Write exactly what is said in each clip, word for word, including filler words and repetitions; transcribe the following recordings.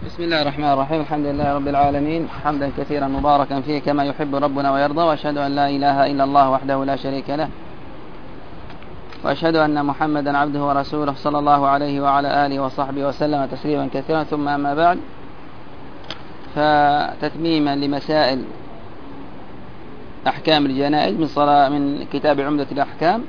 بسم الله الرحمن الرحيم. الحمد لله رب العالمين، حمدا كثيرا مباركا فيه كما يحب ربنا ويرضى، وأشهد أن لا إله إلا الله وحده لا شريك له، وأشهد أن محمدا عبده ورسوله صلى الله عليه وعلى آله وصحبه وسلم تسليما كثيرا. ثم أما بعد، فتتميما لمسائل أحكام الجنائز من صلاة من كتاب عمدة الأحكام،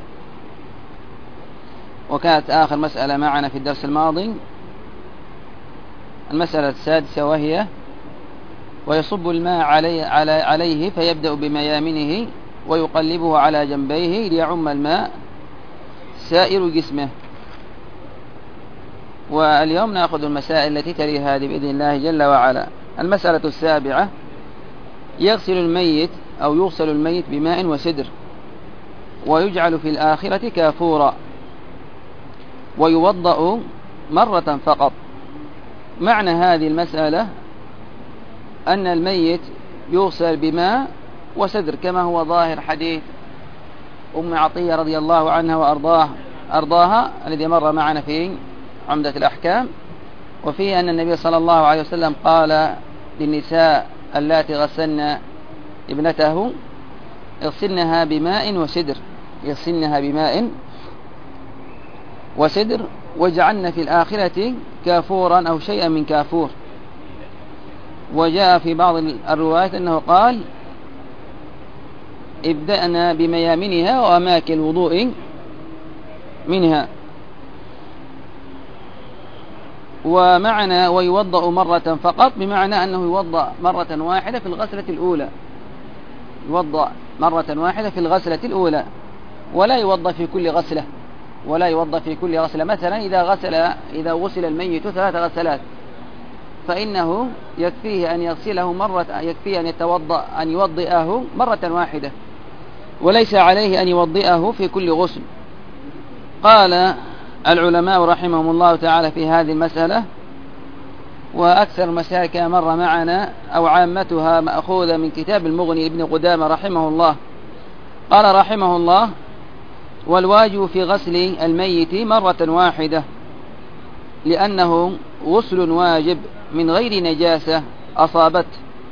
وكانت آخر مسألة معنا في الدرس الماضي المسألة السادسة، وهي ويصب الماء علي علي عليه فيبدأ بميامنه ويقلبه على جنبيه ليعم الماء سائر جسمه. واليوم نأخذ المسائل التي تلي هذه بإذن الله جل وعلا. المسألة السابعة: يغسل الميت أو يغسل الميت بماء وسدر، ويجعل في الآخرة كافورا، ويوضأ مرة فقط. معنى هذه المسألة أن الميت يغسل بماء وسدر، كما هو ظاهر حديث أم عطية رضي الله عنها وأرضاه أرضاها الذي مر معنا في عمدة الأحكام، وفيه أن النبي صلى الله عليه وسلم قال للنساء اللاتي غسلن ابنته: اغسلنها بماء وسدر، يغسلنها بماء وسدر، واجعلن في الآخرة كافورا أو شيئا من كافور. وجاء في بعض الروايات أنه قال: ابدأنا بميامنها وأماكن الوضوء منها. ومعنى ويوضأ مرة فقط بمعنى أنه يوضأ مرة واحدة في الغسلة الأولى، يوضأ مرة واحدة في الغسلة الأولى، ولا يوضأ في كل غسلة، ولا يوضأ في كل غسلة. مثلا إذا غسل إذا غسل الميت ثلاث غسلات، فإنه يكفيه أن يغسله مرة، يكفيه أن يتوضأ أن يوضئه مرة واحدة، وليس عليه أن يوضئه في كل غسل. قال العلماء رحمهم الله تعالى في هذه المسألة، وأكثر المسائل كما مر معنا أو عامتها مأخوذة من كتاب المغني لابن قدامة رحمه الله. قال رحمه الله: والواجب في غسل الميت مرة واحدة، لأنه غسل واجب من غير نجاسة أصابته،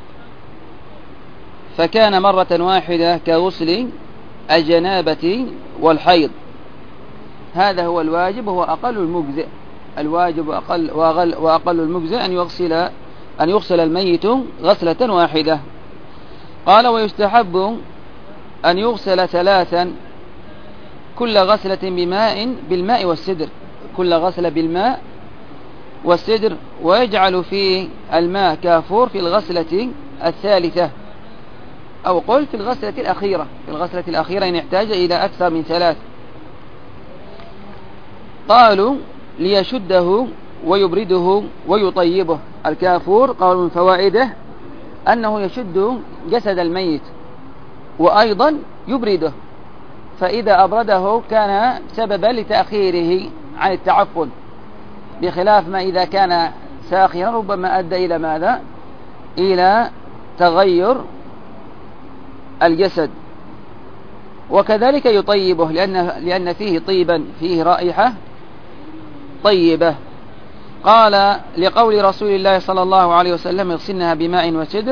فكان مرة واحدة كغسل الجنابة والحيض. هذا هو الواجب، وهو أقل المجزئ. الواجب أقل وأقل, وأقل المجزئ أن يغسل أن يغسل الميت غسلة واحدة. قال: ويستحب أن يغسل ثلاثا، كل غسلة بماء بالماء والسدر، كل غسلة بالماء والسدر، ويجعل في الماء كافور في الغسلة الثالثة، أو قل في الغسلة الأخيرة، في الغسلة الأخيرة إن احتاج إلى أكثر من ثلاث. قالوا: ليشده ويبرده ويطيبه. الكافور قالوا من فوائده أنه يشد جسد الميت، وأيضا يبرده، فإذا أبرده كان سببا لتأخيره عن التعفن، بخلاف ما إذا كان ساخنا ربما أدى إلى ماذا؟ إلى تغير الجسد. وكذلك يطيبه، لأن, لأن فيه طيبا، فيه رائحة طيبة. قال: لقول رسول الله صلى الله عليه وسلم: اغسلنها بماء وسدر،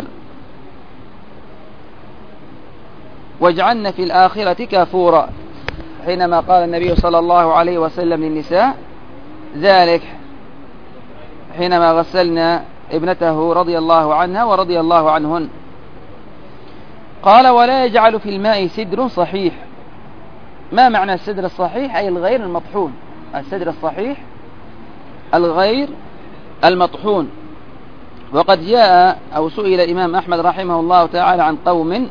واجعلن في الآخرة كافورا، حينما قال النبي صلى الله عليه وسلم للنساء ذلك حينما غسلنا ابنته رضي الله عنها ورضي الله عنهن. قال: ولا يجعل في الماء سدر صحيح. ما معنى السدر الصحيح؟ أي الغير المطحون. السدر الصحيح الغير المطحون. وقد جاء أو سئل الإمام أحمد رحمه الله تعالى عن قوم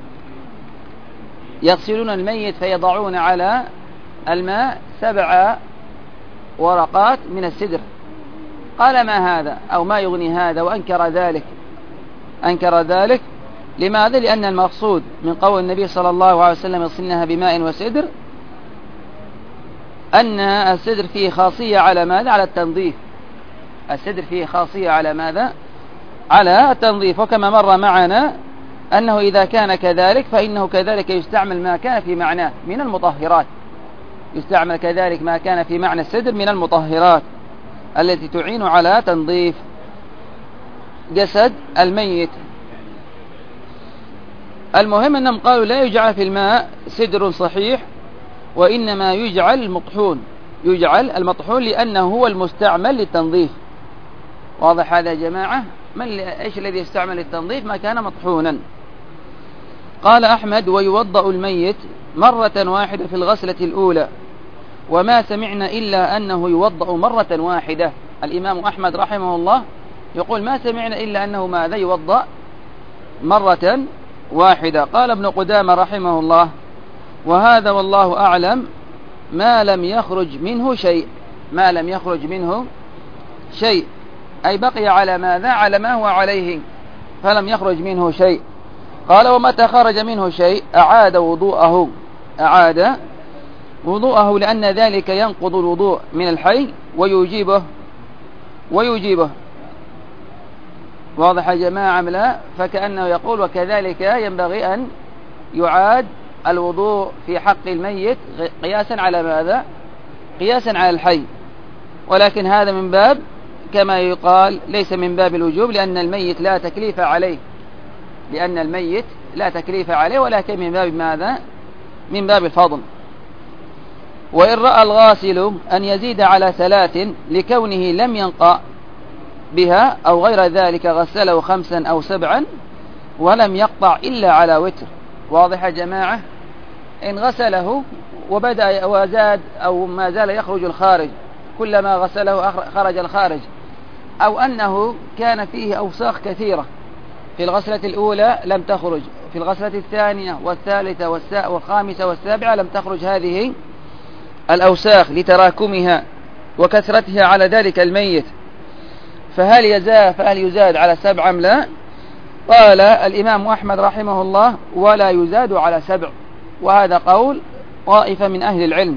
يغسلون الميت فيضعون على الماء سبع ورقات من السدر، قال: ما هذا أو ما يغني هذا؟ وأنكر ذلك، أنكر ذلك. لماذا؟ لأن المقصود من قول النبي صلى الله عليه وسلم: اغسلنها بماء وسدر، أن السدر فيه خاصية على ماذا؟ على التنظيف. السدر فيه خاصية على ماذا؟ على التنظيف. وكما مر معنا أنه إذا كان كذلك فإنه كذلك يستعمل ما كان في معناه من المطهرات، يستعمل كذلك ما كان في معنى السدر من المطهرات التي تعين على تنظيف جسد الميت. المهم أنهم قالوا لا يجعل في الماء سدر صحيح، وإنما يجعل المطحون، يجعل المطحون لأنه هو المستعمل للتنظيف. واضح هذا يا جماعة؟ من إيش الذي يستعمل للتنظيف؟ ما كان مطحونا. قال أحمد: ويوضأ الميت مرة واحدة في الغسلة الأولى، وما سمعنا إلا أنه يوضأ مرة واحدة. الإمام أحمد رحمه الله يقول: ما سمعنا إلا أنه ماذا؟ يوضأ مرة واحدة. قال ابن قدامة رحمه الله: وهذا والله أعلم ما لم يخرج منه شيء، ما لم يخرج منه شيء، أي بقي على ماذا؟ على ما هو عليه، فلم يخرج منه شيء. قال: ومتى خرج منه شيء أعاد وضوءه، أعاد وضوءه، لأن ذلك ينقض الوضوء من الحي ويجيبه ويجيبه. واضح يا جماعة لا؟ فكأنه يقول: وكذلك ينبغي أن يعاد الوضوء في حق الميت قياسا على ماذا؟ قياسا على الحي. ولكن هذا من باب كما يقال ليس من باب الوجوب، لأن الميت لا تكليف عليه، لأن الميت لا تكليف عليه، ولكن من باب ماذا؟ من باب الفضل. وإن رأى الغاسل أن يزيد على ثلاث لكونه لم ينقع بها أو غير ذلك غسله خمسا أو سبعا ولم يقطع إلا على وتر. واضح يا جماعة؟ إن غسله وبدأ وزاد أو ما زال يخرج الخارج، كلما غسله خرج الخارج، أو أنه كان فيه أوساخ كثيرة، في الغسلة الأولى لم تخرج، في الغسلة الثانية والثالثة والخامسة والسابعة لم تخرج هذه الأوساخ لتراكمها وكثرتها على ذلك الميت، فهل يزاد فهل يزاد على سبع أم لا؟ قال الإمام أحمد رحمه الله: ولا يزاد على سبع، وهذا قول طائفة من أهل العلم.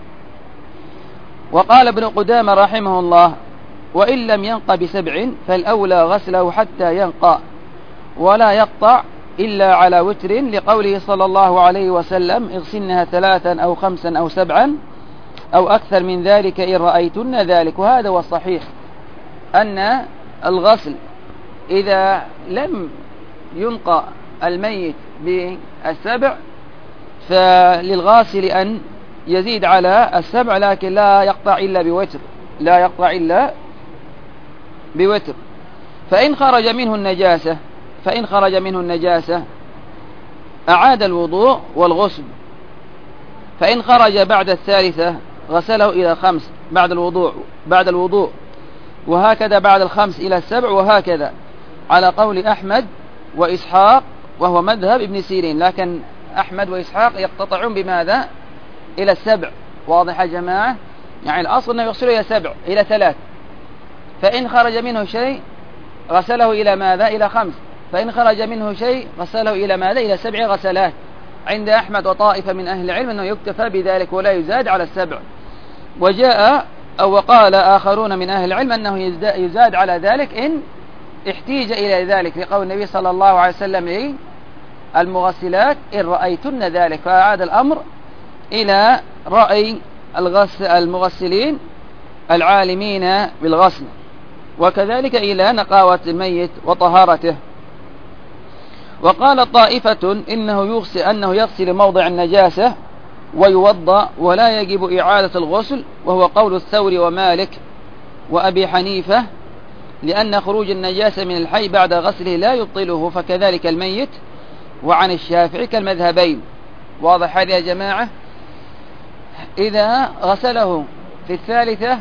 وقال ابن قدامة رحمه الله: وإن لم ينق بسبع فالأولى غسله حتى ينقى، ولا يقطع إلا على وتر، لقوله صلى الله عليه وسلم: اغسلنها ثلاثا أو خمسا أو سبعا أو أكثر من ذلك إن رأيتن ذلك. وهذا هو الصحيح، أن الغسل إذا لم ينقى الميت بالسبع فللغاسل أن يزيد على السبع، لكن لا يقطع إلا بوتر، لا يقطع إلا بوتر. فإن خرج منه النجاسة فإن خرج منه النجاسة أعاد الوضوء والغسل. فإن خرج بعد الثالثة غسله إلى خمس بعد الوضوء بعد الوضوء وهكذا بعد الخمس إلى السبع، وهكذا على قول أحمد وإسحاق، وهو مذهب ابن سيرين. لكن أحمد وإسحاق يقتطعون بماذا؟ إلى السبع. واضح يا جماعة؟ يعني الأصل أنه يغسله إلى سبع، إلى ثلاث. فإن خرج منه شيء غسله إلى ماذا؟ إلى خمس. فإن خرج منه شيء غسله إلى ماذا؟ إلى سبع غسلات. عند أحمد وطائفة من أهل العلم أنه يكتفى بذلك ولا يزاد على السبع. وجاء أو وقال آخرون من أهل العلم أنه يزاد على ذلك إن احتيج إلى ذلك، لقول النبي صلى الله عليه وسلم: إيه؟ المغسلات إن رأيتن ذلك. فأعاد الأمر إلى رأي المغسلين العالمين بالغسل، وكذلك إلى نقاوة الميت وطهارته. وقال طائفة إنه يغسل, أنه يغسل موضع النجاسة ويوضأ ولا يجب إعادة الغسل، وهو قول الثوري ومالك وأبي حنيفة، لأن خروج النجاسة من الحي بعد غسله لا يبطله، فكذلك الميت. وعن الشافعي كالمذهبين. واضح هذا يا جماعة؟ إذا غسله في الثالثة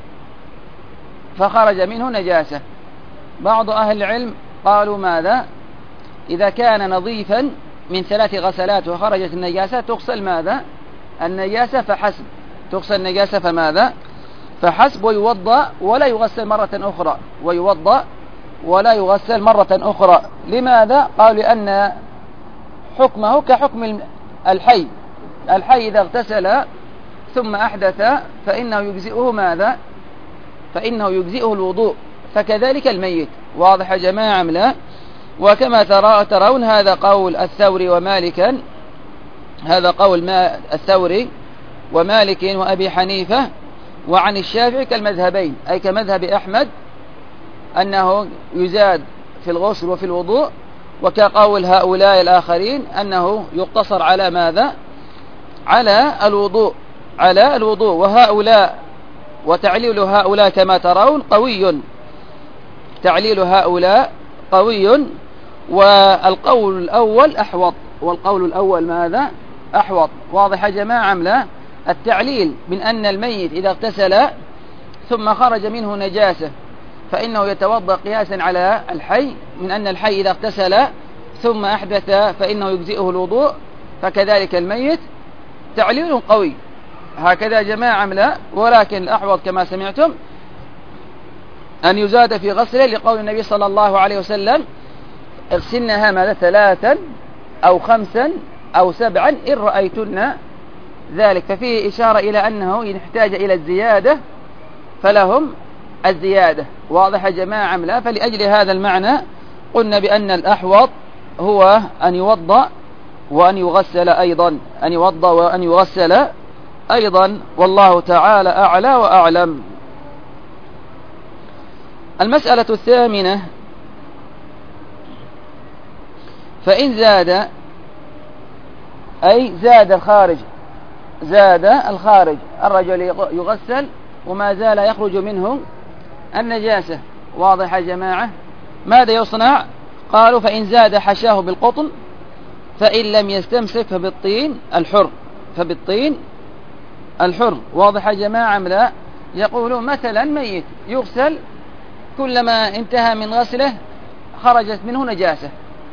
فخرج منه نجاسة، بعض أهل العلم قالوا ماذا؟ إذا كان نظيفا من ثلاث غسلات وخرجت النجاسة تغسل ماذا؟ النجاسة فحسب، تغسل النجاسة فماذا؟ فحسب، ويوضأ ولا يغسل مرة أخرى، ويوضأ ولا يغسل مرة أخرى. لماذا؟ قالوا لأن حكمه كحكم الحي، الحي إذا اغتسل ثم أحدث فإنه يجزئه ماذا؟ فإنه يجزئه الوضوء، فكذلك الميت. واضح يا جماعة لا؟ وكما ترى ترون هذا قول الثوري ومالكا، هذا قول ما الثوري ومالك وأبي حنيفة. وعن الشافعي كالمذهبين، أي كمذهب أحمد أنه يزاد في الغسل وفي الوضوء، وكقول هؤلاء الآخرين أنه يقتصر على ماذا؟ على الوضوء على الوضوء وهؤلاء وتعليل هؤلاء كما ترون قوي، تعليل هؤلاء قوي، والقول الأول أحوط، والقول الأول ماذا؟ أحوط. واضح يا جماعة أم لا؟ التعليل من أن الميت إذا اغتسل ثم خرج منه نجاسة فإنه يتوضأ قياسا على الحي، من أن الحي إذا اغتسل ثم أحدث فإنه يجزئه الوضوء، فكذلك الميت تعليل قوي. هكذا يا جماعة أم لا؟ ولكن الأحوط كما سمعتم أن يزاد في غسله، لقول النبي صلى الله عليه وسلم اغسلنها ماذا؟ ثلاثا أو خمسا أو سبعا إن رأيتن ذلك. ففيه إشارة إلى أنه إن احتاج إلى الزيادة فلهم الزيادة. واضح يا جماعة أم لا؟ فلأجل هذا المعنى قلنا بأن الأحوط هو أن يوضأ وأن يغسل أيضا، أن يوضأ وأن يغسل أيضا، والله تعالى أعلى وأعلم. المسألة الثامنة: فإن زاد، أي زاد الخارج، زاد الخارج، الرجل يغسل وما زال يخرج منه النجاسة. واضح يا جماعة؟ ماذا يصنع؟ قالوا فإن زاد حشاه بالقطن، فإن لم يستمسك فبالطين الحر، فبالطين الحر. واضح يا جماعة أم لا؟ يقولون مثلا ميت يغسل، كلما انتهى من غسله خرجت منه نجاسة،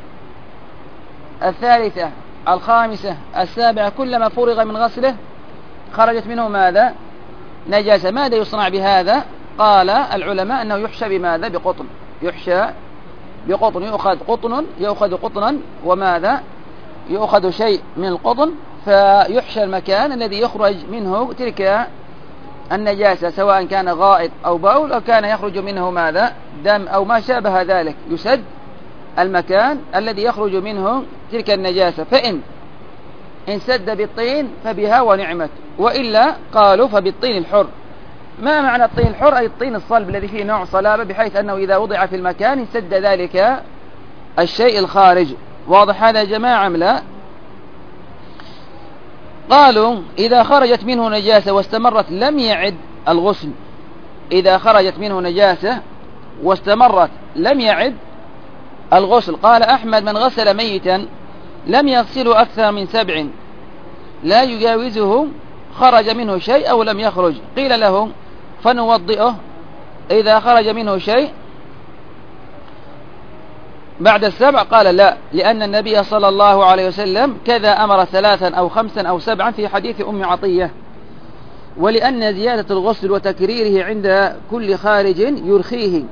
الثالثة الخامسة السابعة كلما فرغ من غسله خرجت منه ماذا؟ نجاسة. ماذا يصنع بهذا؟ قال العلماء أنه يحشى بماذا؟ بقطن، يحشى بقطن، يؤخذ قطن، يؤخذ قطنا، وماذا؟ يؤخذ شيء من القطن فيحشى المكان الذي يخرج منه تلك النجاسة، سواء كان غائط أو بول أو كان يخرج منه ماذا؟ دم أو ما شابه ذلك، يسد المكان الذي يخرج منه تلك النجاسة. فإن إن سد بالطين فبها ونعمت، وإلا قالوا فبالطين الحر. ما معنى الطين الحر؟ أي الطين الصلب الذي فيه نوع صلابة بحيث أنه إذا وضع في المكان سد ذلك الشيء الخارج. واضح هذا يا جماعة أم لا؟ قالوا إذا خرجت منه نجاسة واستمرت لم يعد الغسل، إذا خرجت منه نجاسة واستمرت لم يعد الغسل. قال أحمد من غسل ميتا لم يغسله أكثر من سبع لا يجاوزه خرج منه شيء أو لم يخرج. قيل له فنوضئه إذا خرج منه شيء بعد السبع؟ قال لا، لأن النبي صلى الله عليه وسلم كذا أمر ثلاثا أو خمسا أو سبعا في حديث أم عطية، ولأن زيادة الغسل وتكريره عند كل خارج يرخيه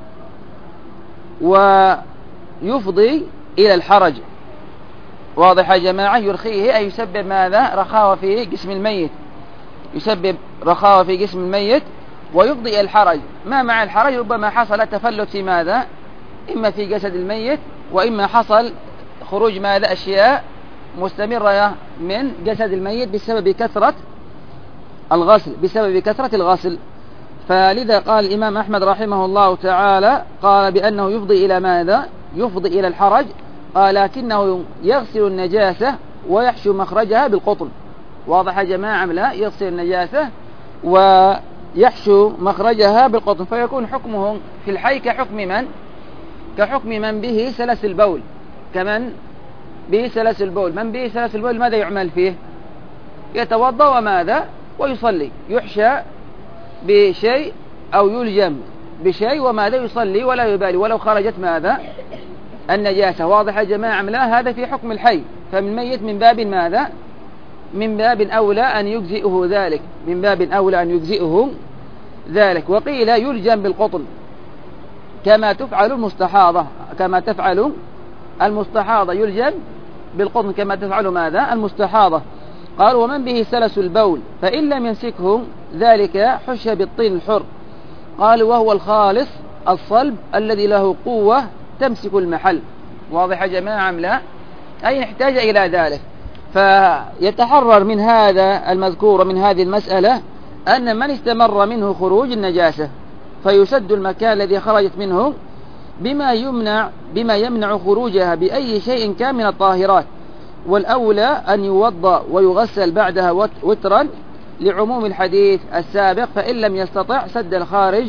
ويفضي إلى الحرج. واضح يا جماعة؟ يرخيه أي يسبب ماذا؟ رخاوة في جسم الميت، يسبب رخاوة في جسم الميت ويفضي إلى الحرج. ما مع الحرج؟ ربما حصل تفلت في ماذا؟ إما في جسد الميت، وإما حصل خروج ماذا؟ أشياء مستمرة من جسد الميت بسبب كثرة الغسل، بسبب كثرة الغسل. فلذا قال الإمام أحمد رحمه الله تعالى قال بأنه يفضي إلى ماذا؟ يفضي إلى الحرج. قال لكنه يغسل النجاسة ويحشو مخرجها بالقطن. واضح يا جماعة أم لا؟ يغسل النجاسة ويحشو مخرجها بالقطن، فيكون حكمه في الحي كحكم من؟ كحكم من به سلس البول، كمن به سلس البول. من به سلس البول ماذا يعمل فيه؟ يتوضأ وماذا؟ ويصلي، يحشى بشيء أو يلجم بشيء وماذا؟ يصلي ولا يبالي ولو خرجت ماذا؟ النجاسة. واضح يا جماعة؟ لا، هذا في حكم الحي. فمن ميت من باب ماذا؟ من باب أولى أن يجزئه ذلك، من باب أولى أن يجزئه ذلك. وقيل يلجم بالقطن كما تفعل المستحاضة، كما تفعل المستحاضة، يلجم بالقطن كما تفعل ماذا؟ المستحاضة. قال ومن به سلس البول فإن لم يمسكه ذلك حشى بالطين الحر. قال وهو الخالص الصلب الذي له قوة تمسك المحل. واضح يا جماعة لا؟ أي نحتاج إلى ذلك. فيتحرر من هذا المذكور من هذه المسألة أن من استمر منه خروج النجاسة فيسد المكان الذي خرجت منه بما يمنع بما يمنع خروجها بأي شيء كان من الطاهرات، والأولى أن يوضأ ويغسل بعدها وترا لعموم الحديث السابق، فإن لم يستطع سد الخارج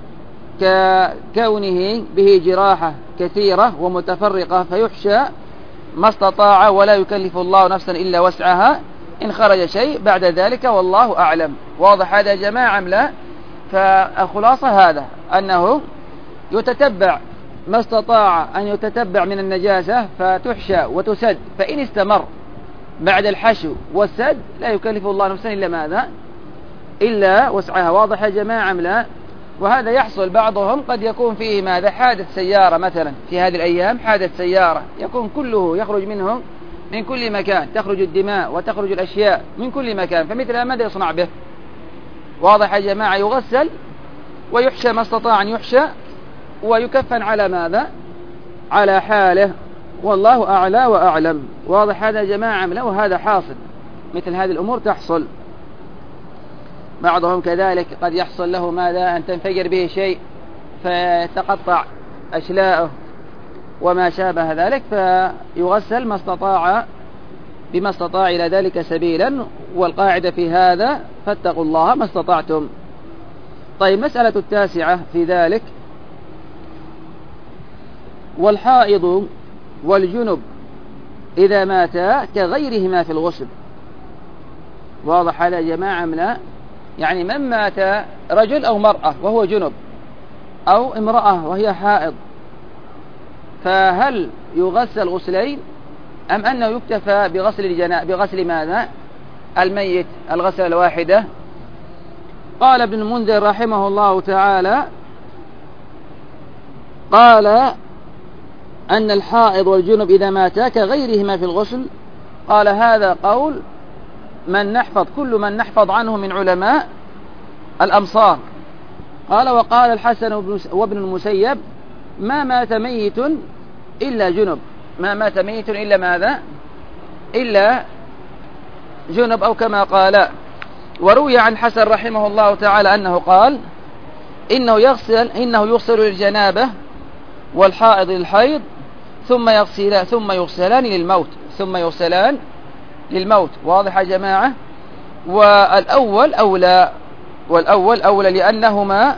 ككونه به جراحة كثيرة ومتفرقة فيحشى ما استطاع، ولا يكلف الله نفسا إلا وسعها إن خرج شيء بعد ذلك، والله أعلم. واضح هذا يا جماعة أم لا؟ فالخلاصة هذا أنه يتتبع ما استطاع أن يتتبع من النجاسة فتحشى وتسد، فإن استمر بعد الحشو والسد لا يكلف الله نفسا إلا ماذا؟ إلا وسعها. واضح يا جماعة أم لا؟ وهذا يحصل بعضهم قد يكون فيه ماذا؟ حادث سيارة مثلا في هذه الأيام، حادث سيارة يكون كله يخرج منه من كل مكان، تخرج الدماء وتخرج الأشياء من كل مكان، فمثل ماذا يصنع به؟ واضح يا جماعة؟ يغسل ويحشى ما استطاع أن يحشى ويكفن على ماذا؟ على حاله، والله أعلى وأعلم. واضح هذا يا جماعة أم لا؟ وهذا حاصل، مثل هذه الأمور تحصل. بعضهم كذلك قد يحصل له ماذا؟ أن تنفجر به شيء فيتقطع أشلاءه وما شابه ذلك، فيغسل ما استطاع بما استطاع إلى ذلك سبيلا، والقاعدة في هذا فاتقوا الله ما استطعتم. طيب، مسألة التاسعة في ذلك: والحائض والجنب إذا ماتا كغيرهما في الغسل. واضح هذا يا جماعة أم لا؟ يعني من مات رجل أو مرأة وهو جنب، أو امرأة وهي حائض، فهل يغسل غسلين أم أنه يكتفى بغسل الجناء بغسل ماذا؟ الميت الغسل الواحدة؟ قال ابن المنذر رحمه الله تعالى: قال أن الحائض والجنب إذا ماتا كغيرهما في الغسل. قال هذا قول من نحفظ كل من نحفظ عنه من علماء الأمصار. قال: وقال الحسن وابن المسيب: ما مات ميت إلا جنب، ما مات ميت إلا ماذا؟ إلا جنب، أو كما قال. وروي عن حسن رحمه الله تعالى أنه قال: إنه يغسل إنه يغسل للجنابة والحائض للحيض، ثم يغسل ثم يغسلان للموت ثم يغسلان للموت. واضح يا جماعة؟ والأول أولى والأول أولى لأنهما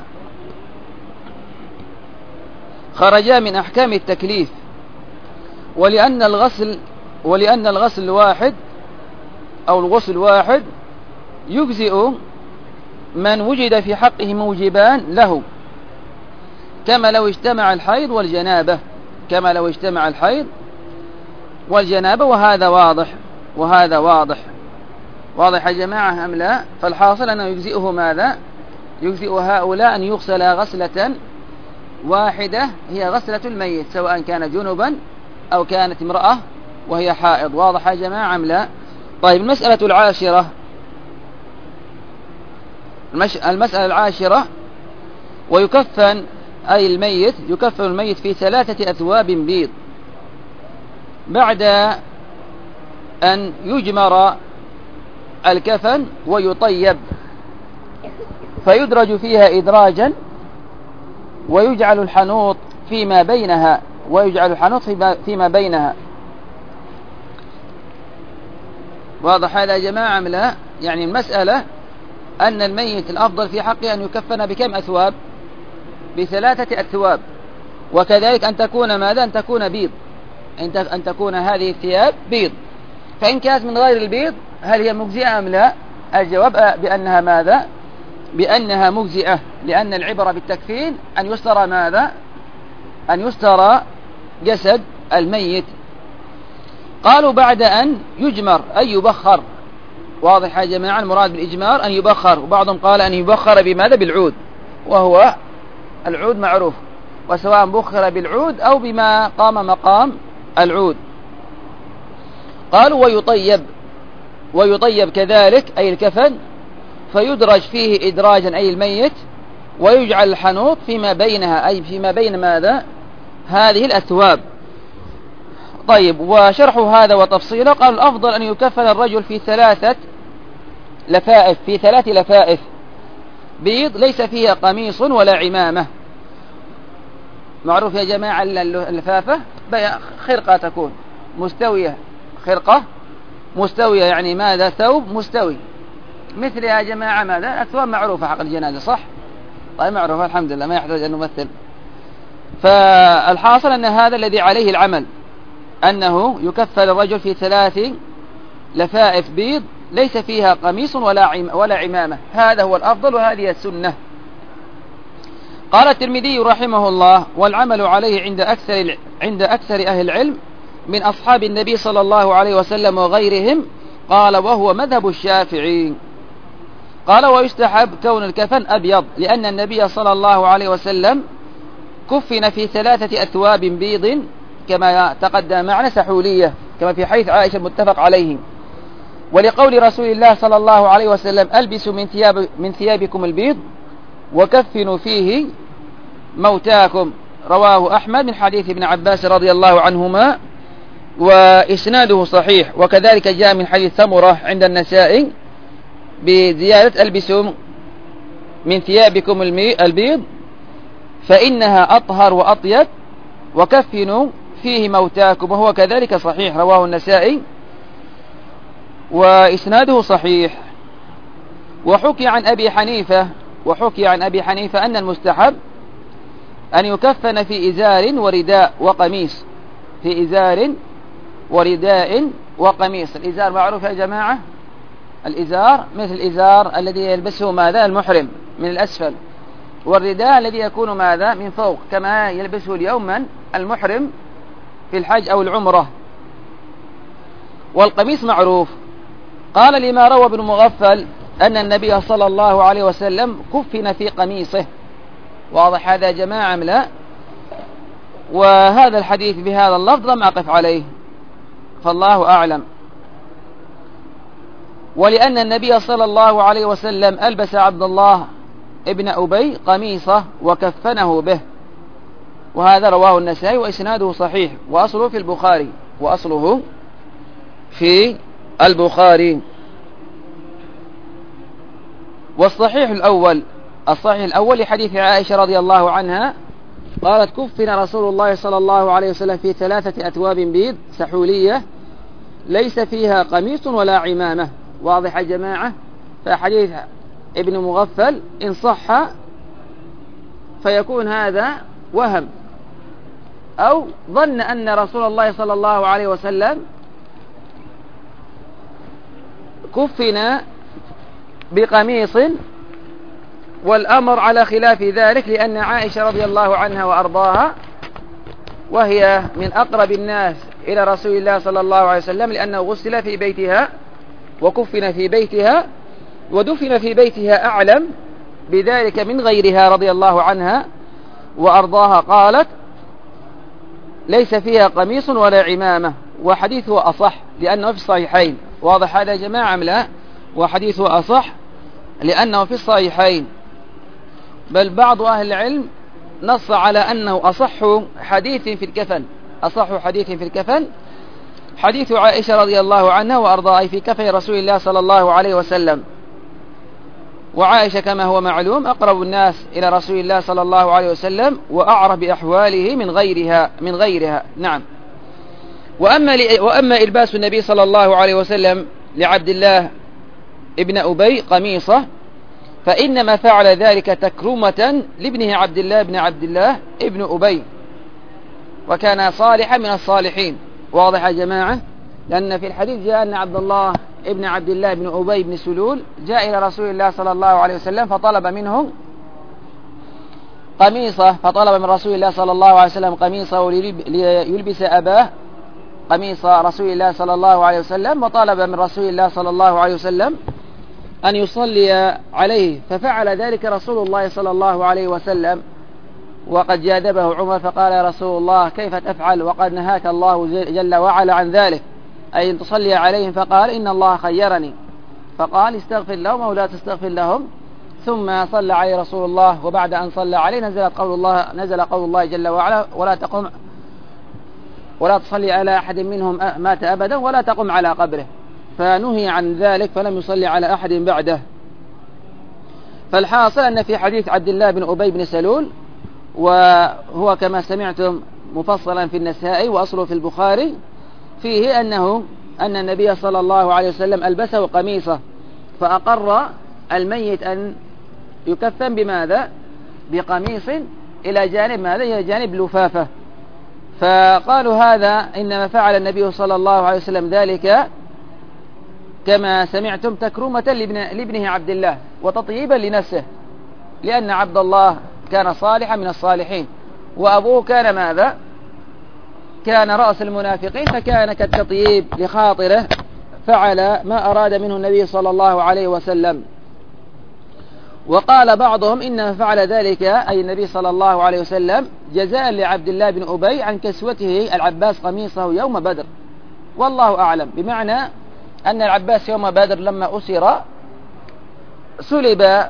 خرجا من أحكام التكليف، ولأن الغسل ولأن الغسل الواحد أو الغسل واحد يجزئ من وجد في حقه موجبان له، كما لو اجتمع الحيض والجنابة كما لو اجتمع الحيض والجنابة وهذا واضح وهذا واضح. واضح يا جماعة أم لا؟ فالحاصل أنه يجزئه ماذا؟ يجزئ هؤلاء أن يغسل غسلة واحدة هي غسلة الميت، سواء كان جنبا أو كانت امرأة وهي حائض. واضح يا جماعة أم لا؟ طيب، المسألة العاشرة المش... المسألة العاشرة: ويكفن أي الميت يكفن الميت في ثلاثة أثواب بيض بعد أن يجمر الكفن ويطيب، فيدرج فيها إدراجا، ويجعل الحنوط فيما بينها ويجعل الحنوط فيما بينها. واضح هذا يا جماعة أم لا؟ يعني المسألة أن الميت الأفضل في حقه أن يكفن بكم أثواب؟ بثلاثة أثواب، وكذلك أن تكون ماذا؟ أن تكون بيض، أن تكون هذه الثياب بيض. فإن كانت من غير البيض هل هي مجزئة أم لا؟ الجواب بأنها ماذا؟ بأنها مجزئة، لأن العبرة بالتكفين أن يسترى ماذا؟ أن يسترى جسد الميت. قالوا بعد أن يجمر أي يبخر. واضح يا جماعة؟ المراد بالإجمار أن يبخر، وبعضهم قال أن يبخر بماذا؟ بالعود، وهو العود معروف، وسواء بخر بالعود أو بما قام مقام العود. قالوا ويطيب ويطيب كذلك أي الكفن، فيدرج فيه إدراجا أي الميت، ويجعل الحنوط فيما بينها أي فيما بين ماذا؟ هذه الأثواب. طيب، وشرح هذا وتفصيله: قال الأفضل أن يكفن الرجل في ثلاثة لفائف في ثلاث لفائف بيض ليس فيها قميص ولا عمامة، معروف يا جماعة اللفافة خرقة تكون مستوية، خرقة مستوية يعني ماذا؟ ثوب مستوي. مثل يا جماعة ماذا؟ أثواب معروفة حق الجنازة، صح؟ طيب معروفة الحمد لله، ما يحتاج أن نمثل. فالحاصل أن هذا الذي عليه العمل، أنه يكفل الرجل في ثلاث لفائف بيض ليس فيها قميص ولا عم ولا عمامة، هذا هو الأفضل وهذه السنة. قال الترمذي رحمه الله: والعمل عليه عند أكثر عند أكثر أهل العلم من أصحاب النبي صلى الله عليه وسلم وغيرهم. قال: وهو مذهب الشافعي. قال: ويستحب كون الكفن أبيض، لأن النبي صلى الله عليه وسلم كفن في ثلاثة أثواب بيض كما تقدم معنا سحولية، كما في حديث عائشة المتفق عليه. ولقول رسول الله صلى الله عليه وسلم: ألبسوا من ثياب من ثيابكم البيض وكفنوا فيه موتاكم. رواه أحمد من حديث ابن عباس رضي الله عنهما، وإسناده صحيح. وكذلك جاء من حديث ثمرة عند النسائي بزيادة: ألبسوا من ثيابكم البيض فإنها أطهر وأطيب وكفنوا فيه موتاكم، وهو كذلك صحيح. رواه النسائي وإسناده صحيح. وحكي عن أبي حنيفة وحكي عن أبي حنيفة أن المستحب أن يكفن في إزار ورداء وقميص، في إزار ورداء وقميص. الإزار معروف يا جماعة، الإزار مثل الإزار الذي يلبسه ماذا؟ المحرم من الأسفل، والرداء الذي يكون ماذا؟ من فوق، كما يلبسه اليوم من المحرم في الحج أو العمرة. والقميص معروف. قال: لما روى ابن مغفل أن النبي صلى الله عليه وسلم كفن في قميصه. واضح هذا يا جماعة أم لا؟ وهذا الحديث بهذا اللفظ لم أقف عليه، فالله أعلم. ولأن النبي صلى الله عليه وسلم ألبس عبد الله ابن أبي قميصه وكفنه به، وهذا رواه النسائي وإسناده صحيح، وأصله في البخاري وأصله في البخاري. والصحيح الأول الصحيح الأول لحديث عائشة رضي الله عنها قالت: كفن رسول الله صلى الله عليه وسلم في ثلاثة أثواب بيض سحولية ليس فيها قميص ولا عمامة. واضح يا جماعة؟ فحديث ابن مغفل إن صح فيكون هذا وهم، أو ظن أن رسول الله صلى الله عليه وسلم كفن بقميص، والأمر على خلاف ذلك، لأن عائشة رضي الله عنها وأرضاها وهي من أقرب الناس إلى رسول الله صلى الله عليه وسلم، لأنه غسل في بيتها وكفن في بيتها ودفن في بيتها، أعلم بذلك من غيرها رضي الله عنها وأرضاها. قالت: ليس فيها قميص ولا عمامة، وحديثه أصح لأنه في الصحيحين. واضح هذا يا جماعة أم لا؟ وحديثه أصح لأنه في الصحيحين، بل بعض أهل العلم نص على أنه أصح حديث في الكفن أصح حديث في الكفن حديث عائشة رضي الله عنها وأرضاها في كفن رسول الله صلى الله عليه وسلم. وعائشة كما هو معلوم أقرب الناس إلى رسول الله صلى الله عليه وسلم وأعرف بأحواله من غيرها من غيرها نعم. وأما, وأما إلباس النبي صلى الله عليه وسلم لعبد الله ابن أبي قميصه فإنما فعل ذلك تكرمة لابنه عبد الله بن عبد الله ابن أبي، وكان صالحا من الصالحين. واضح يا جماعة؟ لأن في الحديث جاء أن عبد الله ابن عبد الله بن أبي بن سلول جاء إلى رسول الله صلى الله عليه وسلم فطلب منه قميصه، فطلب من رسول الله صلى الله عليه وسلم قميصه ليلبس أباه قميص رسول الله صلى الله عليه وسلم، وطلب من رسول الله صلى الله عليه وسلم أن يصلي عليه، ففعل ذلك رسول الله صلى الله عليه وسلم، وقد جاذبه عمر فقال: يا رسول الله كيف تفعل وقد نهاك الله جل وعلا عن ذلك، أي أن تصلي عليهم؟ فقال: إن الله خيرني، فقال: استغفر لهم أو لا تستغفر لهم. ثم صلى عليه رسول الله، وبعد أن صلى عليه نزل قول الله نزل قول الله جل وعلا: ولا تقم ولا تصلي على أحد منهم مات أبدا ولا تقم على قبره، فنهي عن ذلك فلم يصلي على أحد بعده. فالحاصل أن في حديث عبد الله بن أبي بن سلول وهو كما سمعتم مفصلا في النسائي وأصله في البخاري، فيه أنه أن النبي صلى الله عليه وسلم ألبسه قميصه فأقر الميت أن يكفن بماذا؟ بقميص إلى جانب ماذا؟ إلى جانب لفافة. فقالوا هذا إنما فعل النبي صلى الله عليه وسلم ذلك كما سمعتم تكرمة لابن لابنه عبد الله وتطييبا لنفسه، لأن عبد الله كان صالحا من الصالحين وأبوه كان ماذا؟ كان رأس المنافقين، فكان كالتطييب لخاطره، فعل ما أراد منه النبي صلى الله عليه وسلم. وقال بعضهم إنما فعل ذلك أي النبي صلى الله عليه وسلم جزاء لعبد الله بن أبي عن كسوته العباس قميصه يوم بدر، والله أعلم، بمعنى أن العباس يوم بدر لما أسر سلب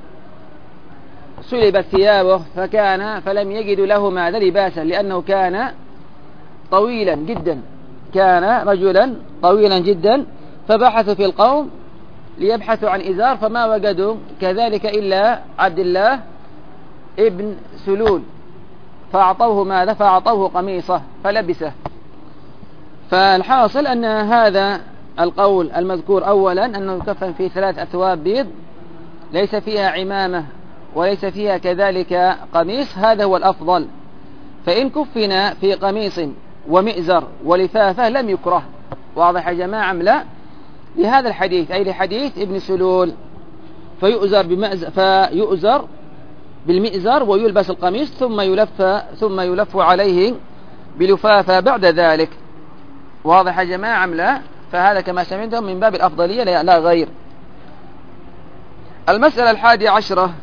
سلبت ثيابه فكان فلم يجد له ماذا؟ لباسا، لأنه كان طويلا جدا، كان رجلا طويلا جدا، فبحثوا في القوم ليبحثوا عن إزار فما وجدوا كذلك إلا عبد الله ابن سلول، فأعطوه ماذا؟ فأعطوه قميصه فلبسه. فالحاصل أن هذا القول المذكور أولا أنه يكفن في ثلاث أثواب بيض ليس فيها عمامة وليس فيها كذلك قميص، هذا هو الأفضل. فإن كفن في قميص ومئزر ولفافة لم يكره. واضح يا جماعة أم لا؟ لهذا الحديث أي لحديث ابن سلول، فيؤزر بمأزر فيؤزر بالمئزر ويلبس القميص ثم يلف ثم يلف عليه بلفافة بعد ذلك. واضح يا جماعة أم لا؟ فهذا كما سمعتم من باب الأفضلية لا غير. المسألة الحادية عشرة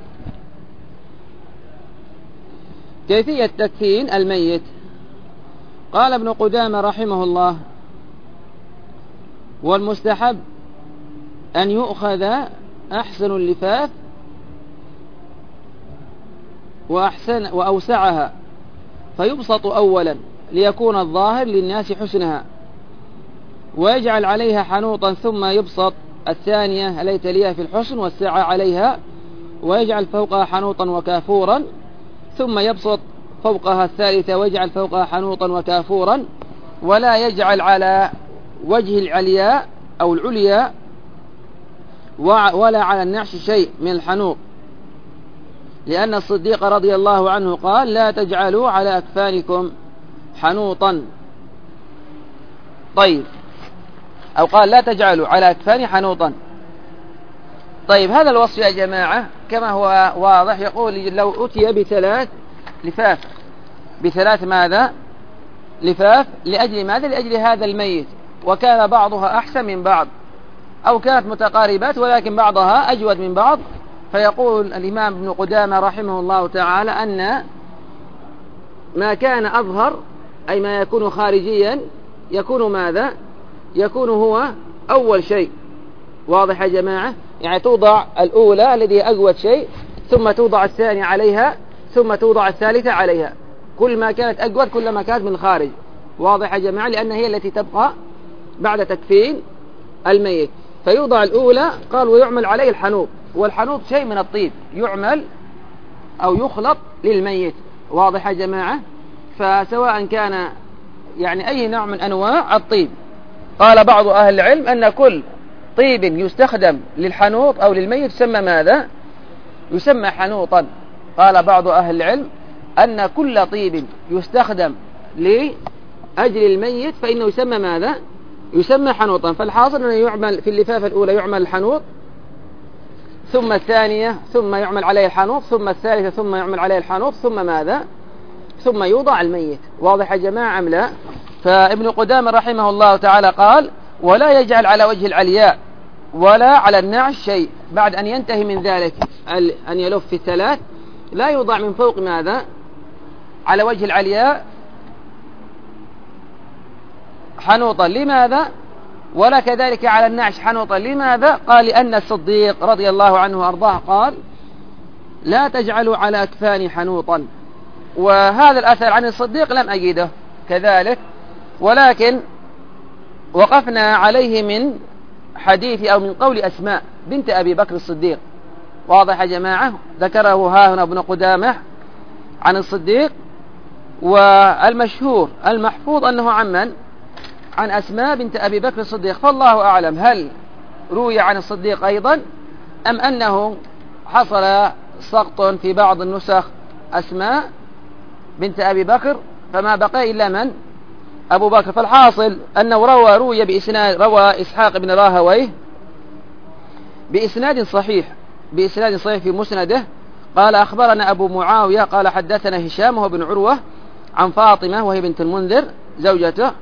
كيفية تكفين الميت. قال ابن قدامة رحمه الله: والمستحب أن يؤخذ أحسن اللفاف وأحسن وأوسعها فيبسط أولا ليكون الظاهر للناس حسنها، ويجعل عليها حنوطا ثم يبسط الثانية التي تليها في الحسن والسعة عليها، ويجعل فوقها حنوطا وكافورا، ثم يبسط فوقها الثالثة ويجعل فوقها حنوطا وكافورا، ولا يجعل على وجه العلياء أو العليا ولا على النعش شيء من الحنوط، لأن الصديق رضي الله عنه قال: لا تجعلوا على أكفانكم حنوطا. طيب، أو قال: لا تجعلوا على أكفان حنوطا. طيب، هذا الوصف يا جماعة كما هو واضح، يقول: لو أتي بثلاث لفاف بثلاث ماذا؟ لفاف، لأجل ماذا؟ لأجل هذا الميت، وكان بعضها أحسن من بعض أو كانت متقاربات ولكن بعضها أجود من بعض، فيقول الإمام ابن قدامة رحمه الله تعالى أن ما كان أظهر أي ما يكون خارجيا يكون ماذا؟ يكون هو أول شيء. واضح يا جماعة؟ يعني توضع الأولى الذي أجود شيء، ثم توضع الثانية عليها، ثم توضع الثالثة عليها، كل ما كانت أجود كل ما كانت من خارج. واضح يا جماعة؟ لأن هي التي تبقى بعد تكفين الميت. فيوضع الأولى، قال: ويعمل عليه الحنوط، والحنوط شيء من الطيب يعمل أو يخلط للميت. واضح يا جماعة؟ فسواء كان يعني أي نوع من أنواع الطيب. قال بعض أهل العلم أن كل طيب يستخدم للحنوط أو للميت يسمى ماذا؟ يسمى حنوطا. قال بعض أهل العلم أن كل طيب يستخدم لأجل الميت فإنه يسمى ماذا؟ يسمى حنوطا. فالحاصل أنه يعمل في اللفافة الأولى يعمل الحنوط، ثم الثانية ثم يعمل عليه الحنوط، ثم الثالثة ثم يعمل عليه الحنوط، ثم ماذا؟ ثم يوضع الميت. واضح يا جماعة أم لا؟ فابن قدامة رحمه الله تعالى قال: ولا يجعل على وجه العلياء ولا على النعش شيء. بعد أن ينتهي من ذلك أن يلف في الثلاث، لا يوضع من فوق ماذا؟ على وجه العلياء حنوطا. لماذا؟ ولا كذلك على النعش حنوطا. لماذا؟ قال: لأن الصديق رضي الله عنه وأرضاه قال: لا تجعلوا على أكفان حنوطا. وهذا الأثر عن الصديق لم أجده كذلك، ولكن وقفنا عليه من حديث أو من قول أسماء بنت أبي بكر الصديق. واضح يا جماعة؟ ذكره ها هنا ابن قدامة عن الصديق. والمشهور المحفوظ أنه عن من؟ عن أسماء بنت أبي بكر الصديق. فالله أعلم هل روي عن الصديق أيضا أم أنه حصل سقط في بعض النسخ أسماء بنت أبي بكر فما بقي إلا من؟ أبو بكر. فالحاصل أنه روى روي بإسناد روى إسحاق بن راهويه بإسناد صحيح بإسناد صحيح في مسنده قال أخبرنا أبو معاوية قال حدثنا هشام وهو بن عروة عن فاطمة وهي بنت المنذر زوجته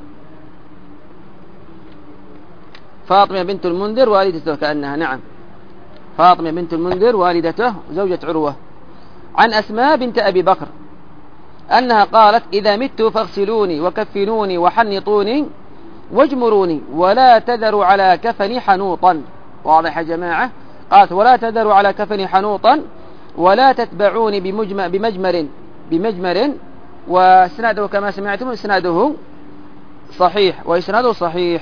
فاطمة بنت المنذر والدته كأنها نعم فاطمة بنت المنذر والدته زوجة عروة عن أسماء بنت أبي بكر أنها قالت إذا مت فاغسلوني وكفنوني وحنطوني واجمروني ولا تذروا على كفني حنوطا. واضح يا جماعة؟ قالت ولا تذروا على كفني حنوطا ولا تتبعوني بمجمر بمجمر بمجمر وإسناده كما سمعتم إسناده صحيح وإسناده صحيح.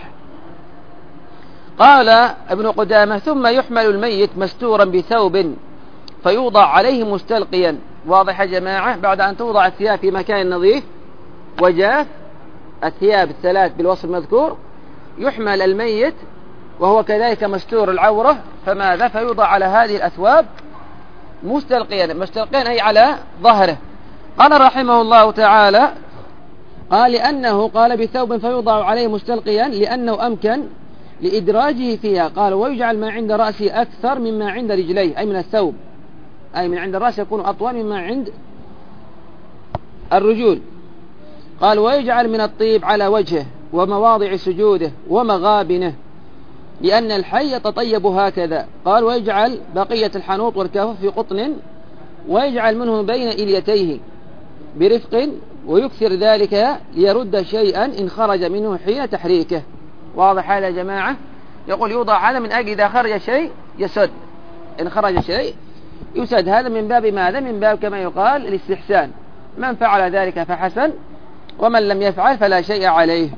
قال ابن قدامة ثم يحمل الميت مستورا بثوب فيوضع عليه مستلقيا. واضح يا جماعة؟ بعد أن توضع الثياب في مكان نظيف وجاف الثياب الثلاث بالوصف المذكور يحمل الميت وهو كذلك مستور العورة فماذا؟ فيوضع على هذه الأثواب مستلقيا مستلقيا أي على ظهره. قال رحمه الله تعالى قال لأنه قال بثوب فيوضع عليه مستلقيا لأنه أمكن لإدراجه فيها. قال ويجعل ما عند رأسه أكثر مما عند رجليه أي من الثوب أي من عند الرأس يكون أطول مما عند الرجول. قال ويجعل من الطيب على وجهه ومواضع سجوده ومغابنه لأن الحي يتطيب هكذا. قال ويجعل بقية الحنوط والكفف في قطن ويجعل منه بين إليتيه برفق ويكثر ذلك ليرد شيئا إن خرج منه حين تحريكه. واضح هذا يا جماعة؟ يقول يوضع هذا من أجل إذا خرج شيء يسد إن خرج شيء يسد. هذا من باب ماذا؟ من باب كما يقال الاستحسان من فعل ذلك فحسن ومن لم يفعل فلا شيء عليه.